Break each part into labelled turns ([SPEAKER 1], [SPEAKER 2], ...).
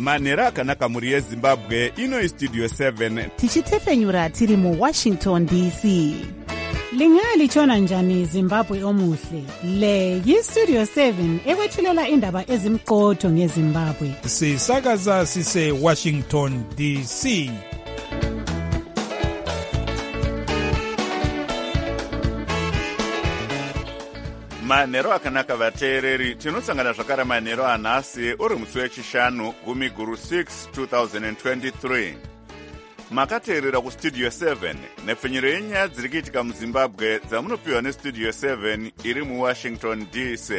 [SPEAKER 1] manhero akanaka mhuri yezimbabwe. Ino Studio 7
[SPEAKER 2] tichitefenyura tiri muWashington DC.
[SPEAKER 3] Lingalitshona njani Zimbabwe omuhle? Le yiStudio 7 ekwethulela indaba ezimqotho ngeZimbabwe.
[SPEAKER 4] Sisakaza sise Washington DC.
[SPEAKER 1] manhero akanaka vateereri, tinosangana zvakare manhero anhasi uri musi wechishanu gumi guru 6 2023. Makateerera kuStudio 7 nepfenyuro yenyaya dziri kuitika muZimbabwe dzamunopiwa neStudio 7 iri muWashington DC.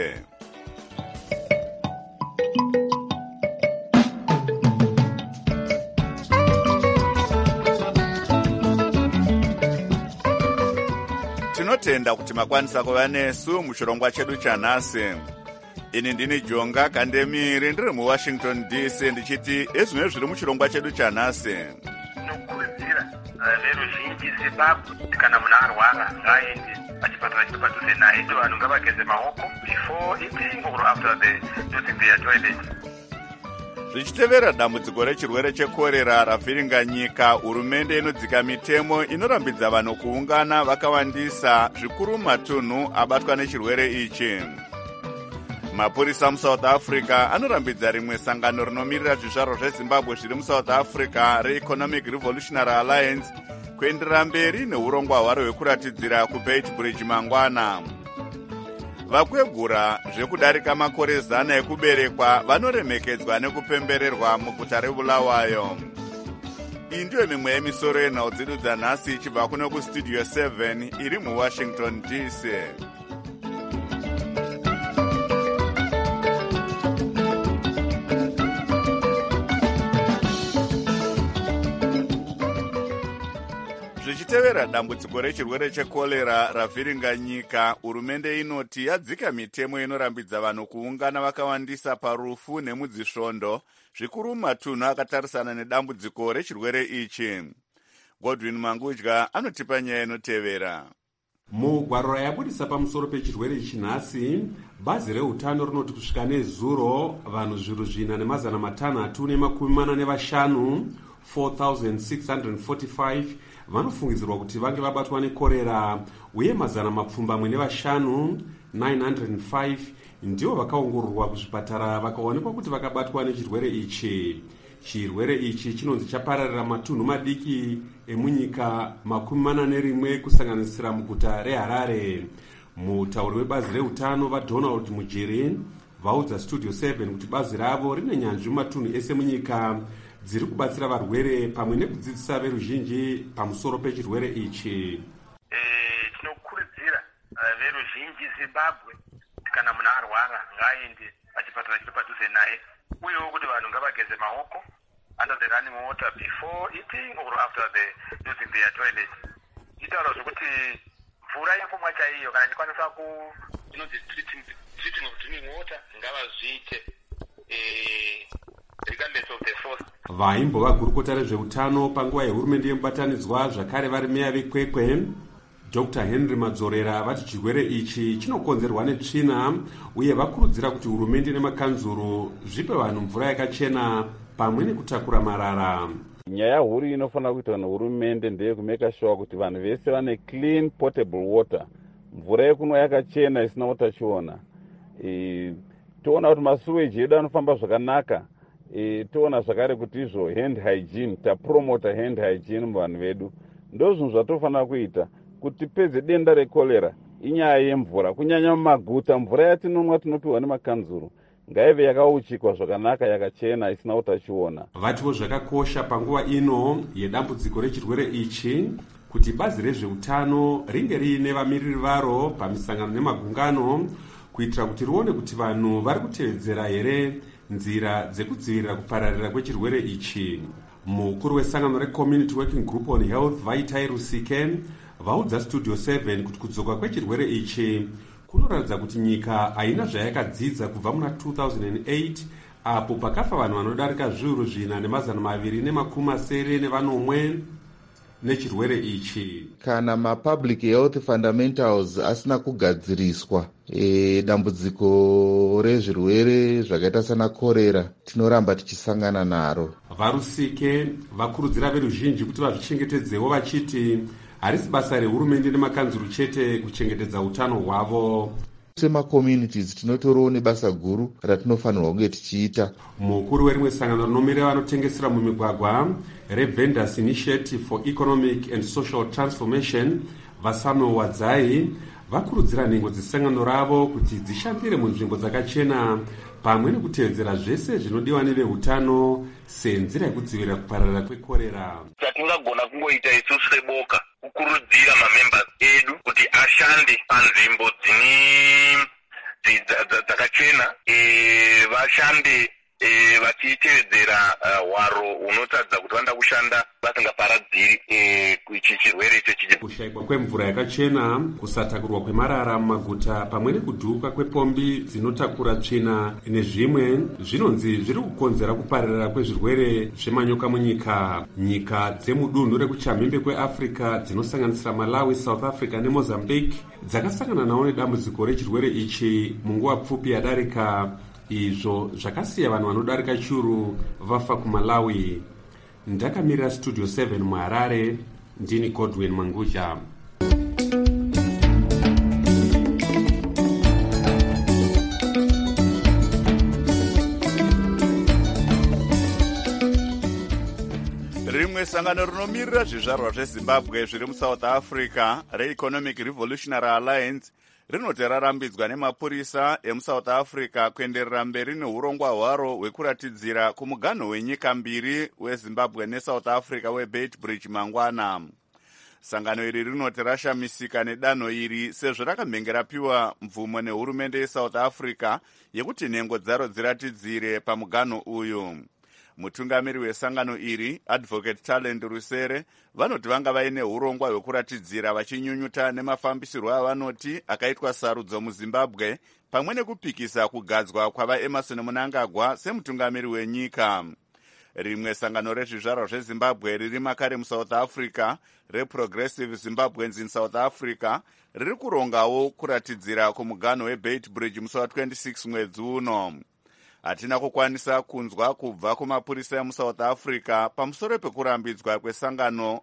[SPEAKER 1] Tinotenda kuti makwanisa kuva nesu muchirongwa chedu chanhasi. Ini ndini Jonga Kandemiri ndiri muWashington DC ndichiti ezvimwe zviri muchirongwa chedu chanhasi.
[SPEAKER 5] Tinokurudzira veruzhinji Zimbabwe kana munhu arwara ngaaende pachipatara chiri padhuze naye. Vanhu ngavageze maoko before eating or after using their toilet.
[SPEAKER 1] Zvichitevera dambudziko rechirwere chekorera ravhiringa nyika, hurumende inodzika mitemo inorambidza vanhu kuungana vakawandisa, zvikuru matunhu abatwa nechirwere ichi. Mapurisa muSouth Africa anorambidza rimwe sangano rinomirira zvizvarwa zveZimbabwe zviri muSouth Africa reEconomic Revolutionary Alliance kuenderera mberi neurongwa hwaro hwekuratidzira kuBeitbridge mangwana. Vakwegura zvekudarika makore 100 ekuberekwa vanoremekedzwa nekupembererwa muguta reBulawayo. Iyi ndiyo mimwe yemisoro yenhau dzedu dzanhasi ichibva kuno kuStudio 7 iri muWashington DC. Zvichitevera dambudziko rechirwere chekorera ravhiringa nyika, hurumende inoti yadzika mitemo inorambidza vanhu kuungana vakawandisa parufu nemudzisvondo, zvikuru matunhu akatarisana nedambudziko rechirwere ichi. Godwin Mangudya anotipa nyaya inotevera.
[SPEAKER 6] Mugwaro yabudisa pamusoro pechirwere ichi nhasi, bazi reutano rinoti kusvika nezuro vanhu zviru 4,545 4,645 vanofungidzirwa kuti vange vabatwa nekorera, uye 505 905 ndivo vakaongororwa kuzvipatara vakaonekwa kuti vakabatwa nechirwere ichi. Chirwere ichi chinonzi chapararira matunhu madiki emunyika 41 kusanganisira muguta reHarare. Mutauri webazi reutano vaDonald Mujeri vaudza Studio 7 kuti bazi ravo rine nyanzvi mumatunhu ese munyika dziri kubatsira varwere pamwe nekudzidzisa veruzhinji pamusoro pechirwere ichi.
[SPEAKER 5] Tinokurudzira veruzhinji Zimbabwe kana munhu arwara ngaaende pachipatara chiri padhuze naye, uyewo kuti vanhu ngavageze maoko under the running water before eating or after using their toilet. Itaura zvokuti mvura yekumwa chaiyo kana chikwanisa inonzi treating of drinking water ngavazviite regardless of the source.
[SPEAKER 6] Vaimbova gurukota rezveutano panguva yehurumende yemubatanidzwa zvakare vari meya vekwekwe Dr. Henry Madzorera vati chirwere ichi chinokonzerwa netsvina, uye vakurudzira kuti hurumende nemakanzuru zvipe vanhu mvura yakachena pamwe nekutakura marara.
[SPEAKER 7] Nyaya huru inofanira kuitwa nehurumende ndeye kumeka sure kuti vanhu vese vane clean potable water, mvura yekunwa yakachena isina utachiona. Toona kuti masuweji edu anofamba zvakanaka. Toona zvakare kuti izvo hand hygiene, tapromota hand hygiene muvanhu vedu. Ndozvinhu zvatofanira kuita kuti pedze denda rekorera inyaya yemvura, kunyanya mumaguta. Mvura yatinonwa tinopiwa nemakanzuru ngaive yakauchikwa zvakanaka, yakachena, isina utachiona.
[SPEAKER 6] Vatiwo zvakakosha panguva ino yedambudziko rechirwere ichi kuti bazi rezveutano ringe riine vamiriri varo pamisangano nemagungano, kuitira kuti rione kuti vanhu vari kutevedzera here nzira dzekudzivirira kupararira kwechirwere ichi. Mukuru wesangano reCommunity Working Group on Health Vaitai Rusike vaudza Studio 7 kuti kudzoka kwechirwere ichi kunoratidza kuti nyika haina zvayakadzidza kubva muna 2008 apo pakafa vanhu vanodarika zviuru 2,270 nevanomwe. nechirwere ichi.
[SPEAKER 8] Kana mapublic health fundamentals asina kugadziriswa, dambudziko rezvirwere zvakaita sana korera tinoramba tichisangana naro.
[SPEAKER 6] Varusike vakurudzira veruzhinji kuti vazvichengetedzewo vachiti harisi basa rehurumende nemakanzuru chete kuchengetedza utano hwavo.
[SPEAKER 8] Semakommunities tinotoriwo nebasa guru ratinofanirwa kunge tichiita.
[SPEAKER 6] Mukuru werimwe sangano rinomirira vanotengesera mumigwagwa reVendors Initiative for Economic and Social Transformation, Vasano Wadzai, vakurudzira nhengo dzesangano ravo kuti dzishandire munzvimbo dzakachena pamwe nekutevedzera zvese zvinodiwa neveutano senzira yekudzivirira kupararira kwekorera.
[SPEAKER 5] Chatingagona kungoita isusu seboka kukurudzira mamembers edu kuti ashande panzvimbo dzakachena, vashande vachitevedzera hwaro unotadza kuti vanda kushanda vasingaparadziri ichi chirwere icho.
[SPEAKER 6] Kushayikwa kwemvura yakachena, kusatakurwa kwemarara mumaguta pamwe nekudhuka kwepombi dzinotakura tsvina nezvimwe zvinonzi zviri kukonzera kupararira kwezvirwere zvemanyoka munyika. Nyika dzemudunhu rekuchamhembe kweAfrica dzinosanganisira Malawi, South Africa neMozambique dzakasangana nawo nedambudziko rechirwere ichi munguva pfupi yadarika. Izvo zvakasiya vanhu vanodarika churu vafa kuMalawi. Ndakamirira Studio 7 muHarare, ndini Godwin Manguja.
[SPEAKER 1] Rimwe sangano rinomirira zvizvarwa zveZimbabwe zviri muSouth Africa reEconomic Revolutionary Alliance rinoti rarambidzwa nemapurisa emuSouth Africa kuenderera mberi neurongwa hwaro hwekuratidzira kumuganho wenyika mbiri weZimbabwe neSouth Africa weBeitbridge mangwana. Sangano iri rinoti rashamisika nedanho iri sezvo rakamhenge rapiwa mvumo nehurumende yeSouth Africa yekuti nhengo dzaro dziratidzire pamuganho uyu. Mutungamiri wesangano iri, Advocate Talent Rusere, vanoti vanga vaine urongwa hwekuratidzira vachinyunyuta nemafambisirwo avanoti akaitwa sarudzo muZimbabwe pamwe nekupikisa kugadzwa kwavaEmerson Mnangagwa semutungamiri wenyika. Rimwe sangano rezvizvarwa zveZimbabwe riri makare muSouth Africa, reProgressive Zimbabweans in South Africa, riri kurongawo kuratidzira kumuganho weBeitbridge musi wa26 mwedzi uno. Hatina kukwanisa kunzwa kubva kumapurisa emuSouth Africa pamusoro pekurambidzwa kwesangano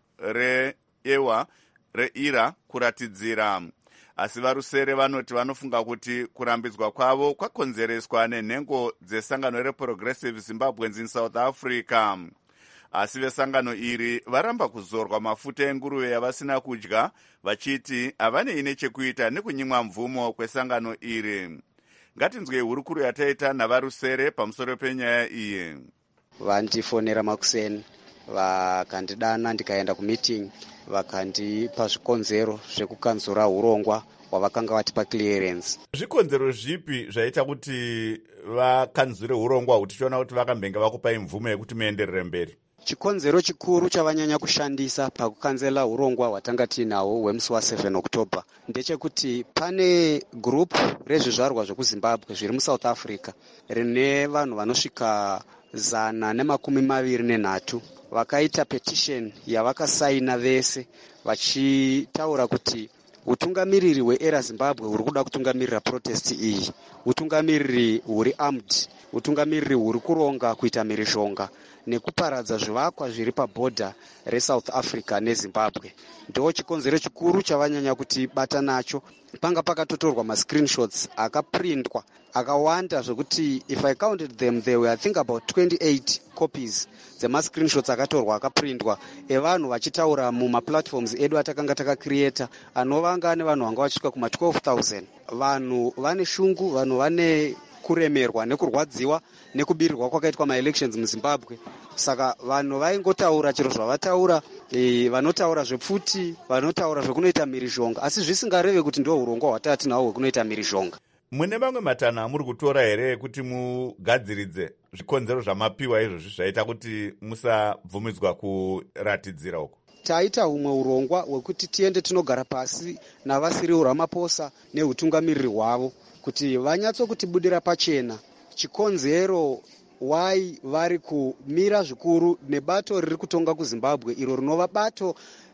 [SPEAKER 1] reIRA kuratidzira. Asi varusere vanoti vanofunga kuti kurambidzwa kwavo kwakonzereswa nenhengo dzesangano reProgressive Zimbabweans in South Africa. Asi vesangano iri varamba kuzorwa mafuta enguruve yavasina kudya, vachiti havane nechekuita nekunyimwa mvumo kwesangano iri. Ngatinzwe hurukuru yataita navarusere pamusoro penyaya iyi.
[SPEAKER 9] Vandifonera makuseni, vakandidana ndikaenda kumeeting, vakandipa zvikonzero zvekukanzura urongwa hwavakanga vatipa clearance.
[SPEAKER 1] Zvikonzero zvipi zvaita kuti vakanzure urongwa hutichiona kuti vakambenga vakupai mvumo yekuti muenderere mberi?
[SPEAKER 9] Chikonzero chikuru chavanyanya kushandisa pakukanzela urongwa hwatanga tiinawo hwemusi wa7 October ndechekuti pane group rezvizvarwa zvekuZimbabwe zviri muSouth Africa rine vanhu vanosvika 123 vakaita petition yavakasaina vese vachitaura kuti utungamiriri hweERA Zimbabwe huri kuda kutungamirira protest iyi, utungamiriri huri armed, utungamiriri huri kuronga kuita mhirizhonga nekuparadza zvivakwa zviri pabhodha reSouth Africa neZimbabwe. Ndo chikonzero chikuru chavanyanya kuti bata nacho. Panga pakatotorwa mascreenshots akaprintwa akawanda zvekuti if I counted them there were I think about 28 copies dzemascreenshots akatorwa akaprintwa evanhu vachitaura mumaplatforms edu atakanga takacreata anovanga nevanhu vanga vachisvika kuma 12,000. Vanhu vane shungu, vanhu vane kuremerwa nekurwadziwa nekubirirwa kwakaitwa maelections muZimbabwe. Saka vanhu vaingotaura chero zvavataura, vanotaura zvepfuti, vanotaura zvekunoita mhirizhonga, asi zvisingareve kuti ndio urongwa hwatati nawo hwekunoita mhirizhonga.
[SPEAKER 1] Mune mamwe matanho amuri kutora here kuti mugadziridze zvikonzero zvamapiwa izvozvi zvaita kuti musabvumidzwa kuratidzira uko?
[SPEAKER 9] Taita humwe urongwa hwekuti tiende tinogara pasi navasiri Ramaphosa neutungamiriri hwavo kuti vanyatsokutibudira pachena chikonzero why vari kumira zvikuru nebato riri kutonga kuZimbabwe iro rinova bato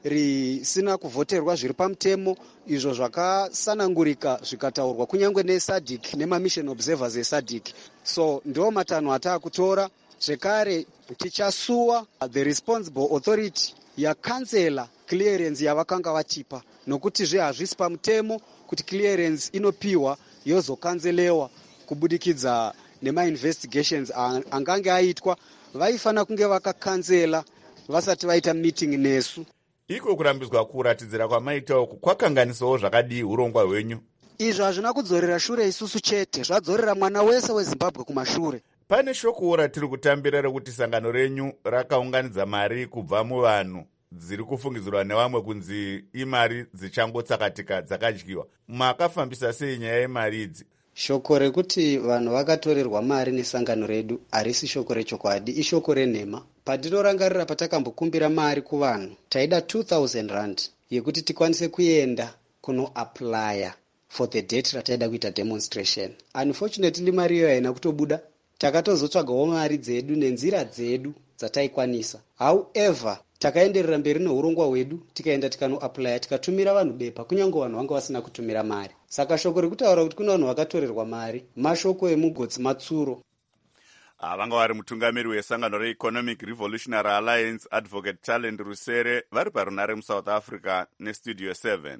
[SPEAKER 9] risina kuvhoterwa zviri pamutemo, izvo zvakasanangurika zvikataurwa kunyange neSADC nemamission observers eSADC. So ndo matanho ataakutora. Zvekare tichasuwa the responsible authority yakansela clearance yavakanga vachipa, nokuti hazvisi pamutemo kuti clearance inopiwa yozokanselewa kubudikidza nema-investigations angange aitwa. Vaifana kunge vakakansela vasati vaita meeting nesu.
[SPEAKER 1] Iko kurambidzwa kuratidzira kwamaita uku kwakanganisawo zvakadii urongwa hwenyu?
[SPEAKER 9] Izvo hazvina kudzorera shure isusu chete, zvadzorera mwana wese weZimbabwe kumashure.
[SPEAKER 1] Pane shokowo ratiri kutambira rekuti sangano renyu rakaunganidza mari kubva muvanhu dziri kufungidzirwa nevamwe kunzi imari dzichangotsakatika dzakadyiwa. Makafambisa sei nyaya yemari idzi?
[SPEAKER 9] Shoko rekuti vanhu vakatorerwa mari nesangano redu harisi shoko rechokwadi, ishoko renhema. Patinorangarira patakambokumbira mari kuvanhu, taida 2,000 rand yekuti tikwanise kuenda kunoaplya for the date rataida kuita demonstration. Unfortunately mari iyo haina kutobuda. Takatozotsvagawo mari dzedu nenzira dzedu dzataikwanisa. However, takaenderera mberi neurongwa hwedu, tikaenda tikanoaplya, tikatumira vanhu bepa, kunyange vanhu vanga vasina kutumira mari. Saka shoko rekutaura kuti kuna vanhu vakatorerwa mari mashoko emugotsi matsuro.
[SPEAKER 1] Vanga vari mutungamiri wesangano reEconomic Revolutionary Alliance Advocate Talent Rusere vari parunare muSouth Africa neStudio 7.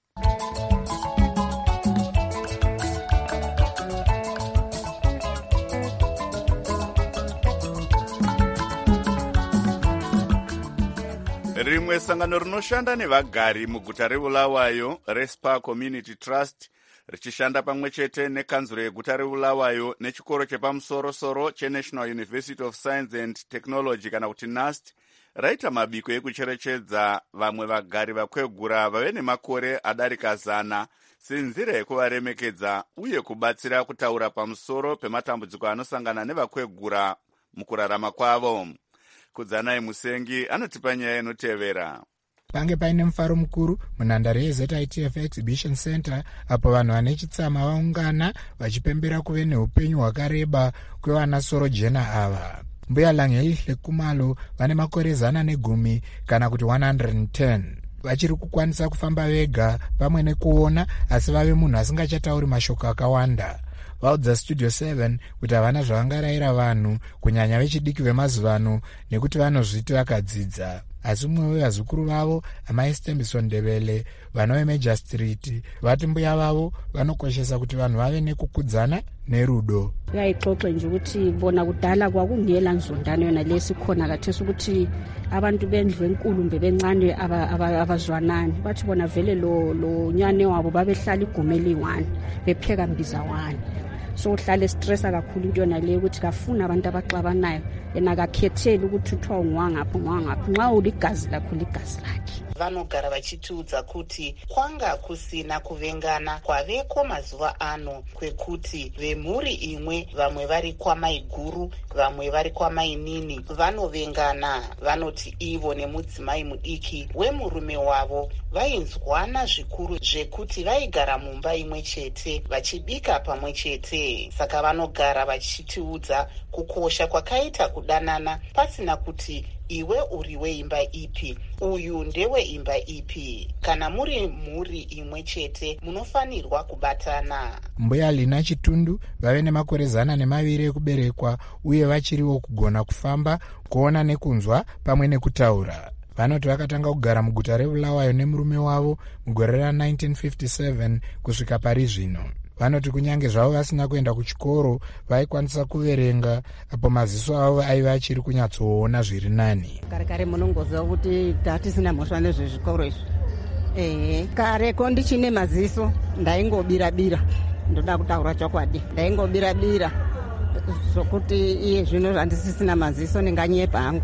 [SPEAKER 1] Rimwe sangano rinoshanda nevagari muguta reBulawayo, Respa Community Trust, richishanda pamwe chete nekanzuro yeguta reBulawayo nechikoro chepamusoro-soro cheNational University of Science and Technology kana kuti NUST, raita mabiko ekucherechedza vamwe vagari vakwegura vave nemakore adarika 100 senzira yekuvaremekedza uye kubatsira kutaura pamusoro pematambudziko anosangana nevakwegura mukurarama kwavo. Kudzanai Musengi anotipa nyaya inotevera.
[SPEAKER 10] Pange paine mufaro mukuru munhandare yeZITF Exhibition Center apo vanhu vane chitsama vaungana vachipembera kuve neupenyu hwakareba kwevana soro jena ava. Mbuya Langelihle Kumalo vane makore 110 kana kuti 110. Vachiri kukwanisa kufamba vega pamwe nekuona, asi vave munhu asingachatauri mashoko akawanda. Vaudza Studio 7 kuti havana zvavangarayira vanhu kunyanya vechidiki vemazuvano nekuti vanozviti vakadzidza. Asi mumwe wevazukuru vavo, amai Stembison Ndebele, vana veMajor Street, vati mbuya vavo vanokoshesa kuti vanhu vave nekukudzana nerudo.
[SPEAKER 11] Yayixoxe nje ukuthi bona kudala kwakungela nzondano yona lesikhona kathesi ukuthi abantu bendlu enkulu mbe bencane abazwanani. Bathi bona vele lo nyane wabo babehlala igumeli 1 bepheka mbiza 1. So uhlale stressa kakhulu into yona le ukuthi kafuna abantu abaxabanayo, yena akakhetheli ukuthi uthiwa ngwangaphi ngwangaphi, nxa uligazi lakho ligazi lakhe.
[SPEAKER 12] Vanogara vachitiudza kuti kwanga kusina kuvengana kwaveko mazuva ano, kwekuti vemhuri imwe, vamwe vari kwamai guru, vamwe vari kwamai nini, vanovengana. Vanoti ivo nemudzimai mudiki wemurume wavo vainzwana zvikuru zvekuti vaigara mumba imwe chete vachibika pamwe chete. Saka vanogara vachitiudza kukosha kwakaita kudanana pasina kuti iwe uri weimba ipi, uyu ndewe imba ipi. Kana muri mhuri imwe chete munofanirwa kubatana.
[SPEAKER 10] Mbuya Lina Chitundu vave nemakore 102 ekuberekwa uye vachiriwo kugona kufamba, kuona nekunzwa pamwe nekutaura. Vanoti vakatanga kugara muguta reBulawayo nemurume wavo mugore ra1957 kusvika pari zvino. Vanoti kunyange zvavo vasina kuenda kuchikoro vaikwanisa kuverenga apo maziso avo aiva achiri kunyatsoona zviri nani.
[SPEAKER 11] Kare munongoziva kuti tatisina mhosva nezvezvikoro izvi. Kareko ndichine maziso ndaingobira-bira, ndoda kutaura chokwadi, ndaingobira-bira zvokuti iye zvino handisisina maziso ndinganyepa hangu.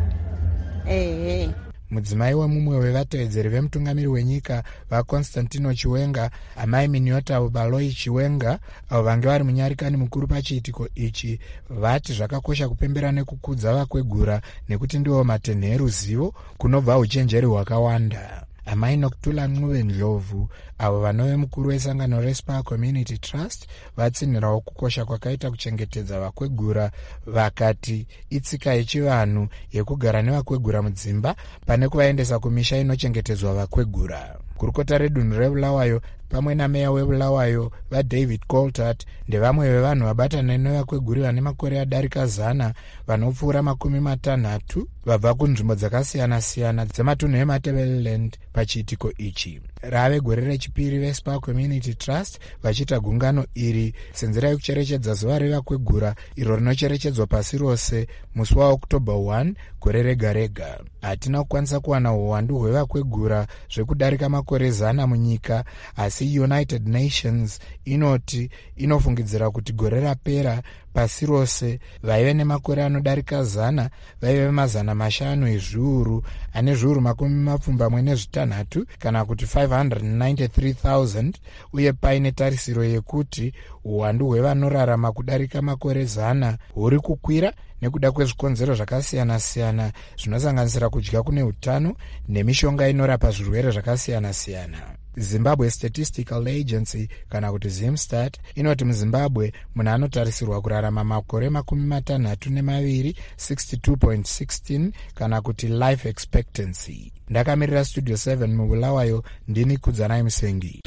[SPEAKER 10] Mudzimai wemumwe wevatevedzeri vemutungamiri wenyika vaConstantino Chiwenga, amai Miniota Baloi Chiwenga, avo vange vari munyarikani mukuru pachiitiko ichi, vati zvakakosha kupembera nekukudza vakwegura nekuti ndivo matenhe eruzivo kunobva uchenjeri hwakawanda. amai nokutula ncuve ndlovu avo vanove mukuru wesangano respar community trust vatsinhirawo kukosha kwakaita kuchengetedza vakwegura, vakati itsika yechivanhu yekugara nevakwegura mudzimba pane kuvaendesa kumisha inochengetedzwa vakwegura. Kurukota redunhu rebulawayo pamwe nameya webulawayo vaDavid Coltart ndevamwe vevanhu vabatana nevakweguri vane makore adarika 100 vanopfuura 60 vabva kunzvimbo dzakasiyana-siyana dzematunhu eMatabeleland pachiitiko ichi. Rave gore rechipiri veSpar Community Trust vachiita gungano iri senzira yekucherechedza zuva revakwegura iro rinocherechedzwa pasi rose musi waOktobha 1 gore rega rega. Hatina kukwanisa kuwana uwandu hwevakwegura zvekudarika makore 100 munyika, asi United Nations inoti inofungidzira kuti gore rapera pasi rose vaive nemakore anodarika 100 vaive 500 ezviuru ane zviuru 26 kana kuti 593,000, uye paine tarisiro yekuti uwandu hwevanorarama kudarika makore 100 huri kukwira nekuda kwezvikonzero zvakasiyana-siyana zvinosanganisira kudya kune utano nemishonga inorapa zvirwere zvakasiyana-siyana. Zimbabwe Statistical Agency kana kuti Zimstat inoti muZimbabwe munhu anotarisirwa kurarama makore 62, 62.16 kana kuti life expectancy. Ndakamirira Studio 7 mubulawayo, ndini Kudzanai Musengi.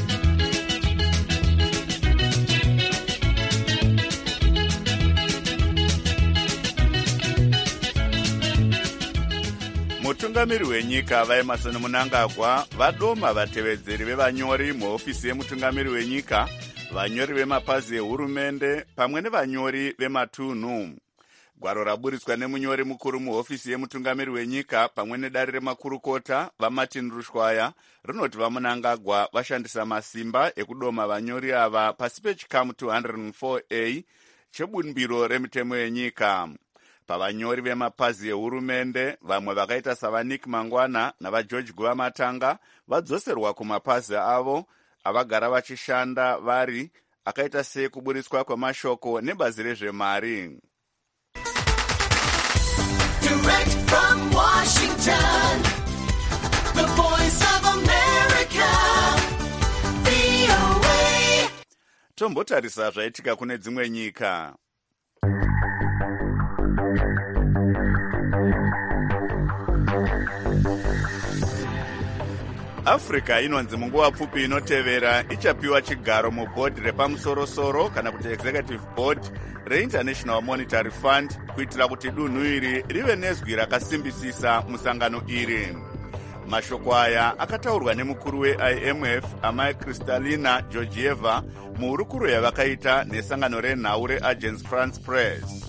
[SPEAKER 1] mutungamiri wenyika vaEmerson Mnangagwa vadoma vatevedzeri vevanyori muhofisi yemutungamiri wenyika, vanyori vemapazi ehurumende pamwe nevanyori vematunhu. Gwaro raburitswa nemunyori mukuru muhofisi yemutungamiri wenyika pamwe nedare remakurukota vaMartin Rushwaya rinoti vaMnangagwa vashandisa masimba ekudoma vanyori ava pasi pechikamu 204A chebumbiro remitemo yenyika. Pavanyori vemapazi ehurumende vamwe vakaita savaNick Mangwana navaGeorge Guvamatanga vadzoserwa kumapazi avo avagara vachishanda vari, akaita sekuburitswa kwemashoko nebazi rezvemari. Direct from Washington, the voice of America, VOA. Tombotarisa zvaitika kune dzimwe nyika. Africa inonzi munguva pfupi inotevera ichapiwa chigaro mubhodhi repamusoro-soro kana kuti executive board reInternational Monetary Fund kuitira kuti dunhu iri rive nezwi rakasimbisisa musangano iri. Mashoko aya akataurwa nemukuru weIMF amai Kristalina Georgieva muhurukuro yavakaita nesangano renhau reAgence France Press.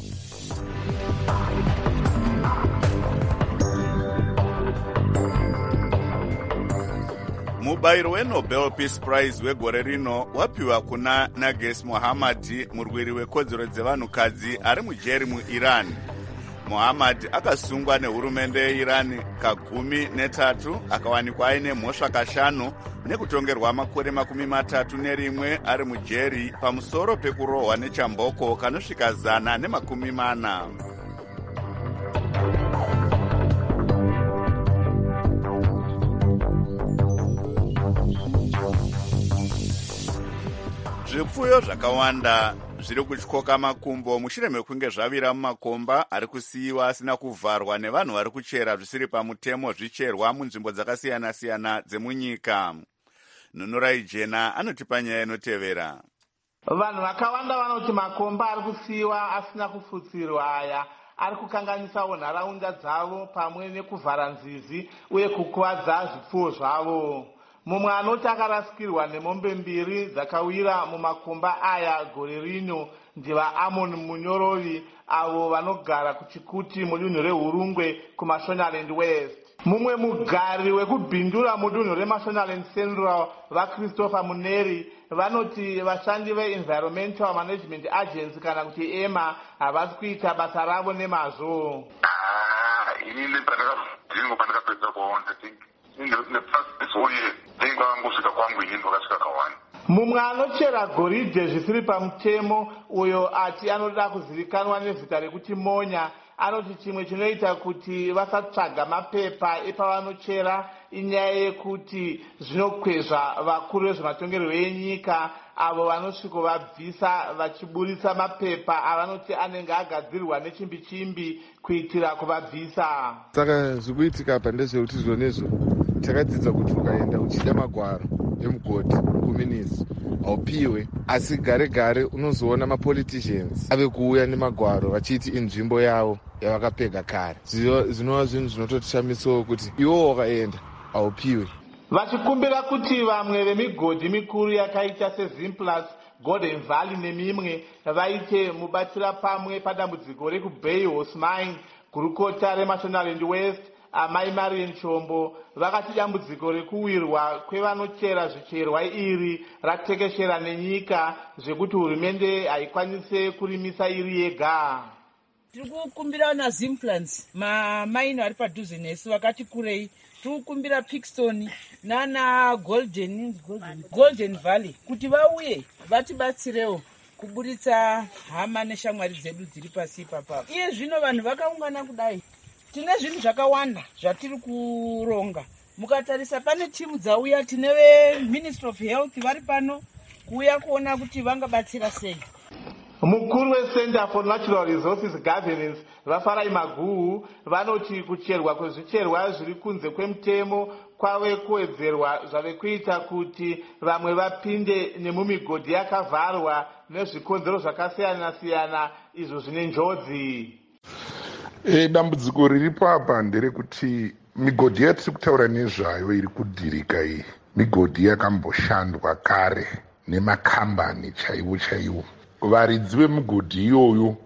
[SPEAKER 1] Mubairo weNobel Peace Prize wegore rino wapiwa kuna Nages Mohammadi, murwiri wekodzero dzevanhukadzi ari mujeri muIran. Mohammad akasungwa nehurumende yeIran ka13 akawanikwa aine mhosva ka5 nekutongerwa makore 31 ari mujeri pamusoro pekurohwa nechamboko kanosvika 140. Zvipfuyo zvakawanda zviri kutyoka makumbo mushure mekunge zvavira mumakomba ari kusiyiwa asina kuvharwa nevanhu vari kuchera zvisiri pamutemo zvicherwa munzvimbo dzakasiyana-siyana dzemunyika. Nunurai Jena anotipa nyaya inotevera.
[SPEAKER 13] Vanhu vakawanda vanoti makomba ari kusiyiwa asina kufutsirwa aya ari kukanganisawo nharaunda dzavo pamwe nekuvhara nzizi uye kukuvadza zvipfuwo zvavo. Mumwe anoti akarasikirwa nemombe 2 dzakawira mumakomba aya gore rino ndivaAmon Munyorovi avo vanogara kuchikuti mudunhu reHurungwe kuMashonaland West. Mumwe mugari wekubhindura mudunhu reMashonaland Central vaChristopher Muneri vanoti vashandi veEnvironmental Management Agency kana kuti EMA havasi kuita basa ravo nemazvo.
[SPEAKER 14] Inini pandakapedza kuona
[SPEAKER 13] mumwe anochera goridhe zvisiri pamutemo uyo ati anoda kuzivikanwa nezita rekuti Monya anoti chimwe chinoita kuti vasatsvaga mapepa epavanochera inyaya yekuti zvinokwezva vakuru vezvematongerwo enyika avo vanosvikovabvisa vachiburitsa mapepa avanoti anenge agadzirirwa nechimbi-chimbi kuitira kuvabvisa.
[SPEAKER 15] Saka zvikuitika apa ndezvekuti zvonezvo takadzidza kuti ukaenda uchida magwaro emugodhi kuminisi haupiwe, asi gare gare unozoona mapoliticians ave kuuya nemagwaro vachiti inzvimbo yavo yavakapega kare. Zvinova zvinhu zvinototishamisawo kuti iwo wakaenda haupiwe,
[SPEAKER 13] vachikumbira kuti vamwe vemigodhi mikuru yakaita seZimplus, Golden Valley nemimwe vaite mubatsira pamwe padambudziko rekuBay Horse Mine. Gurukota reMashonaland West Amai Marian Chombo vakati dambudziko rekuwirwa kwevanochera zvicherwa iri ratekeshera nenyika zvekuti hurumende haikwanise kurimisa iri yega.
[SPEAKER 16] Tiri kukumbira naZimplus mamaino ari padhuze nesu vakati kurei. Tiri kukumbira Pickstone nana Golden Valley kuti vauye vatibatsirewo kuburitsa hama neshamwari dzedu dziri pasi ipapa. Iye zvino vanhu vakaungana kudai, tine zvinhu zvakawanda zvatiri kuronga. Mukatarisa pane timu dzauya, tine veMinistry of Health vari pano kuuya kuona kuti vangabatsira sei.
[SPEAKER 13] Mukuru weCenter for Natural Resources Governance Vafarai Maguhu vanoti kucherwa kwezvicherwa zviri kunze kwemutemo kwave kuwedzerwa zvave kuita kuti vamwe vapinde nemumigodhi yakavharwa nezvikonzero zvakasiyana-siyana izvo zvine njodzi.
[SPEAKER 17] Dambudziko riripo apa nderekuti migodhi yatiri kutaura nezvayo iri kudhirika iyi migodhi yakamboshandwa kare nemakambani chaiwo. Varidzi vemugodhi iyoyo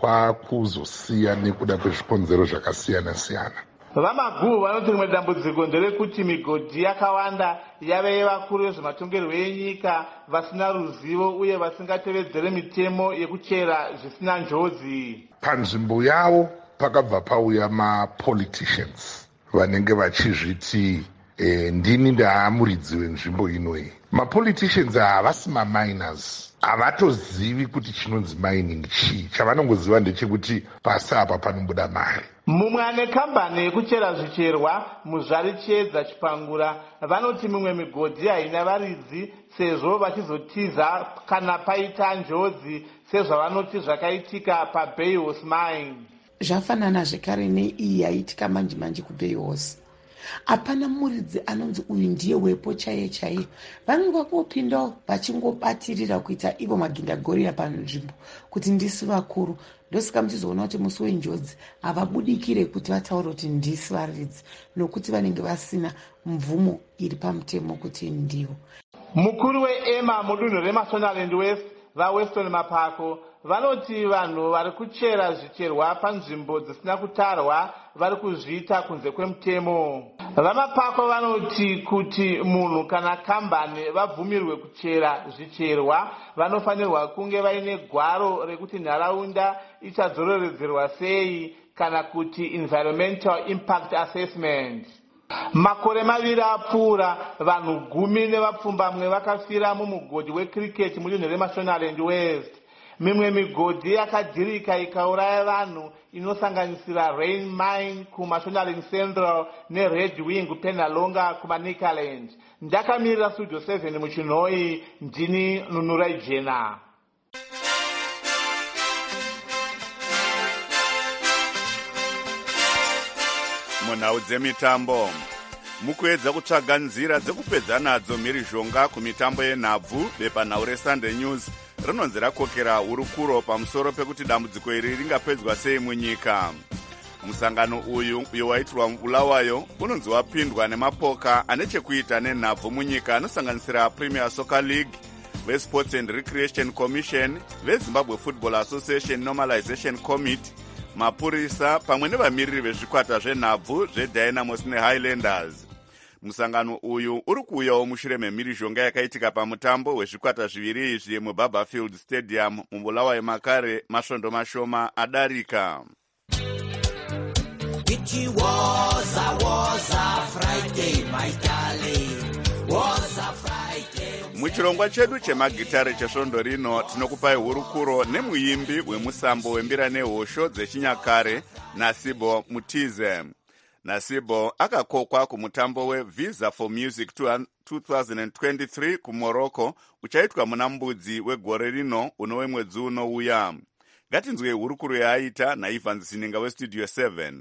[SPEAKER 17] kwakuzosiya nekuda kwezvikonzero zvakasiyana-siyana.
[SPEAKER 13] VaMaguhu vanoti rimwe dambudziko nderekuti migodhi yakawanda yave yevakuru vezvematongerwo enyika vasina ruzivo uye vasingatevedzere mitemo yekuchera zvisina njodzi.
[SPEAKER 17] Panzvimbo yavo pakabva pauya mapoliticians vanenge vachizviti ndini ndaamuridzi wenzvimbo inoyi. Mapoliticians havasi maminers, havatozivi kuti chinonzi mining chii. Chavanongoziva ndechekuti pasi apa panombuda mari.
[SPEAKER 13] Mumwe ane kambani yekuchera zvicherwa Muzvari Chiedza Chipangura vanoti mimwe migodhi haina varidzi sezvo vachizotiza kana paita njodzi sezvavanoti zvakaitika paBay Horse Mine.
[SPEAKER 18] Zvafanana zvekare neiyi yaitika manje kuBay Horse. Hapana muridzi anonzi uyu ndiye wepo chaiye. Vanenge vakopindawo vachingobatirira kuita ivo magindagorira panzvimbo kuti ndisi vakuru. Ndosika muchizoona kuti musi wenjodzi havabudikire kuti vataure kuti ndisi varidzi nokuti vanenge vasina mvumo iri pamutemo kuti ndivo.
[SPEAKER 13] Mukuru weEMA mudunhu reMashonaland West vaWeston Mapako vanoti vanhu vari kuchera zvicherwa panzvimbo dzisina kutarwa vari kuzviita kunze kwemutemo. VaMapako vanoti kuti munhu kana kambani vabvumirwe kuchera zvicherwa vanofanirwa kunge vaine gwaro rekuti nharaunda ichadzororedzerwa sei kana kuti environmental impact assessment. Makore maviri apfuura vanhu 10 nevapfumbamwe vakafira mumugodhi wecricket mudunhu reMashonaland West. Mimwe migodhi yakadhirika ikauraya vanhu inosanganisira Rain Mine kuMashonaland Central neRed Wing Penalonga kumaNikaland. Ndakamirira Studio 7 muchinhoi, ndini Nunurai Jena.
[SPEAKER 1] Munhau dzemitambo mukuedza kutsvaga nzira dzekupedza nadzo mhirizhonga kumitambo yenhabvu, bepanhau reSunday News rinonzi rakokera hurukuro pamusoro pekuti dambudziko iri ringapedzwa sei munyika. Musangano uyo waitirwa muBulawayo unonzi wapindwa nemapoka ane chekuita nenhabvu munyika anosanganisira Premier Soccer League, veSports and Recreation Commission, veZimbabwe Football Association Normalization Committee, mapurisa pamwe nevamiriri vezvikwata zvenhabvu zveDynamos neHighlanders. Musangano uyu uri kuuyawo mushure memhirizhonga yakaitika pamutambo wezvikwata zviviri izvi muBarberfield Stadium muBulawayo makare masvondo mashoma adarika.
[SPEAKER 19] It was a Friday, my darling. Was a Friday.
[SPEAKER 1] muchirongwa chedu chemagitare chesvondo rino tinokupai hurukuro nemuimbi wemusambo wembira nehosho dzechinyakare Nasibo Mutize. Nasibo akakokwa kumutambo weVisa for Music 2023 kuMorocco uchaitwa muna Mbudzi wegore rino uno mwedzi unouya. Ngatinzwe hurukuro yaaita naIvan Zininga weStudio 7.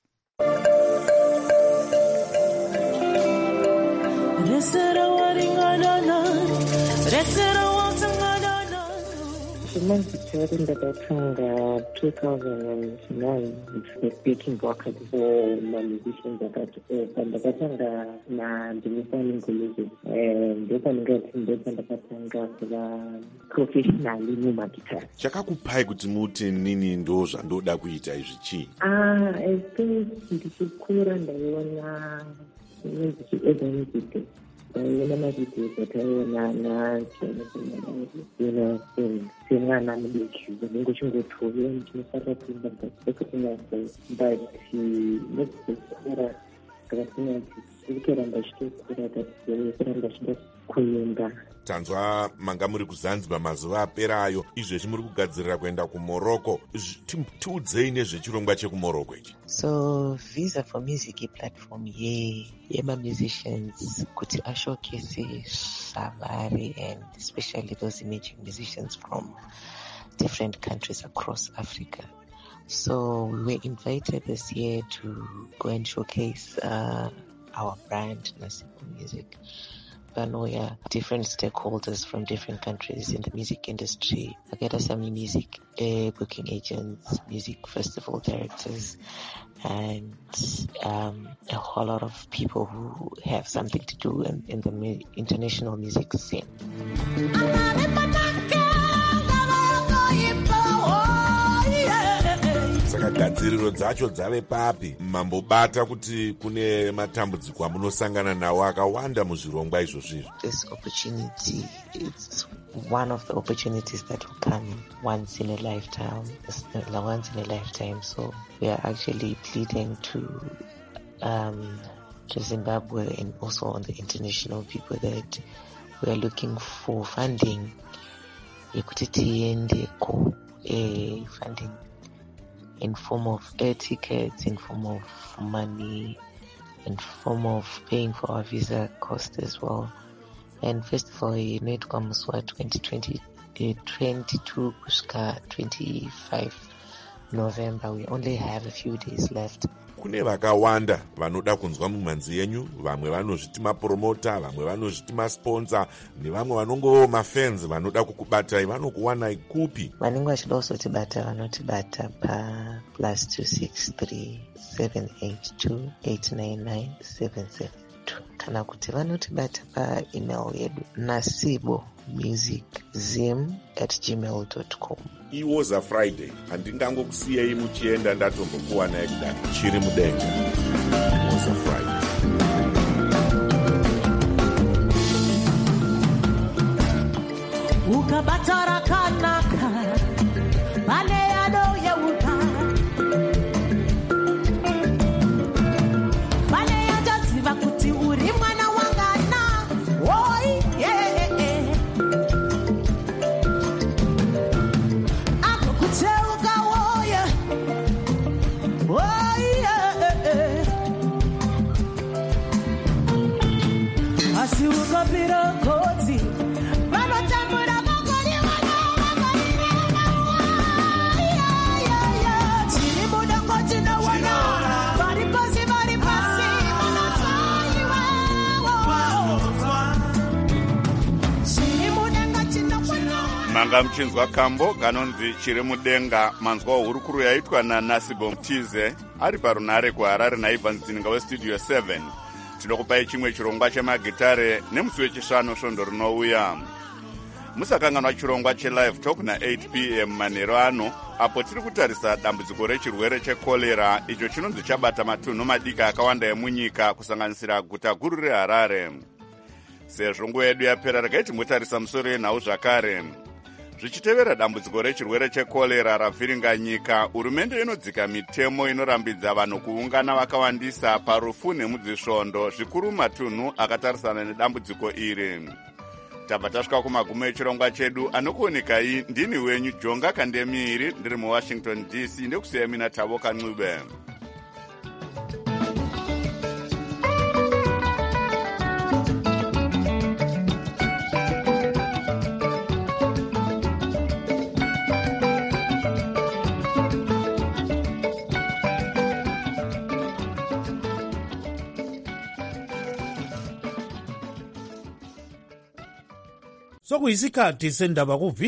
[SPEAKER 19] Chimangitare ndakatanga 2009 speaking vocal for musicians akati ndakatanga ndimifaningo music ndopandakatanga kuva professionally mumagitare.
[SPEAKER 20] Chakakupai kuti muti nini ndo zvandoda kuita izvi chii?
[SPEAKER 19] I think ndichikura ndaiona music ndaiona mavideo ataiona semwana mudiki unenge chingotove ndinofanira kuimba ekuti but nekukura ndakasina kuti ndikuramba chitokura kuramba chida kuimba.
[SPEAKER 20] Tanzwa manga muri kuZanzibar mazuva aperayo, izvezvi muri kugadzirira kuenda kuMorocco. Tiudzei nezvechirongwa chekuMorocco ichi.
[SPEAKER 21] So Visa for Music platform musicians kuti ashowcase Savari and especially those emerging musicians from different countries across Africa. So we were invited this year to go and showcase our brand, Nasibo Music. We are different stakeholders from different countries in the music industry. Akadasami music booking agents, music festival directors, and a whole lot of people who have something to do in the international music scene.
[SPEAKER 20] Saka gadziriro dzacho dzave papi? Mambobata kuti kune matambudziko amunosangana nawo akawanda muzvirongwa izvozvizvi?
[SPEAKER 21] This opportunity, it's one of the opportunities that will come once in a lifetime. So we are actually pleading to Zimbabwe and also on the international people that we are looking for funding. Funding in form of air tickets, in form of money, in form of paying for our visa cost as well. And first of all, it comes 2022 kusvika 25 November. We only have a few days left.
[SPEAKER 20] Kune vakawanda vanoda kunzwa mumhanzi yenyu, vamwe vanozviti mapromota, vamwe vanozviti masponsor, nevamwe vanongowo mafans vanoda kukubatai, vanokuwanai kupi?
[SPEAKER 21] Vanenge vachida kuzotibata vanotibata pa +263 782 899 772 kana kuti vanotibata pa email yedu nasibomusiczim@gmail.com.
[SPEAKER 20] Iwoza Friday, handingangokusiyei muchienda ndatombokuwanai kudai chiri mudenga. Iwoza Friday.
[SPEAKER 22] Ukabatara kanaka bale yado yeuka bale yajaziva kuti uri mwana wangana oi akukuteuka woya oi asi ukapira koti vanotambura makori chiri mudango tinoona vari pasi chiri mudenga tinoona.
[SPEAKER 1] Manga mchinzwa kambo kanonzi chiri mudenga, manzwa hurukuru yaitwa naNasibo Mutize ari parunare kuHarare naIvan Zininga weStudio 7. Tinokupai chimwe chirongwa chemagitare nemusi wechishanu svondo rinouya. Musakanganwa chirongwa chelive talk na8 p.m. manheru ano, apo tiri kutarisa dambudziko rechirwere chekorera icho chinonzi chabata matunhu madiki akawanda emunyika kusanganisira guta guru reHarare. Sezvo nguva yedu yapera, regai timutarisa musoro yenhau zvakare. Zvichitevera dambudziko rechirwere chekorera ravhiringa nyika, hurumende inodzika mitemo inorambidza vanhu kuungana vakawandisa parufu nemudzisvondo, zvikuru matunhu akatarisana nedambudziko iri. tabva tasvika kumagumo echirongwa chedu. Anokuonekai ndini wenyu Jonga Kandemiri, ndiri muWashington DC. Ndekusiya mina Thabo Kanxube.
[SPEAKER 4] Sokuyisikhathi sendaba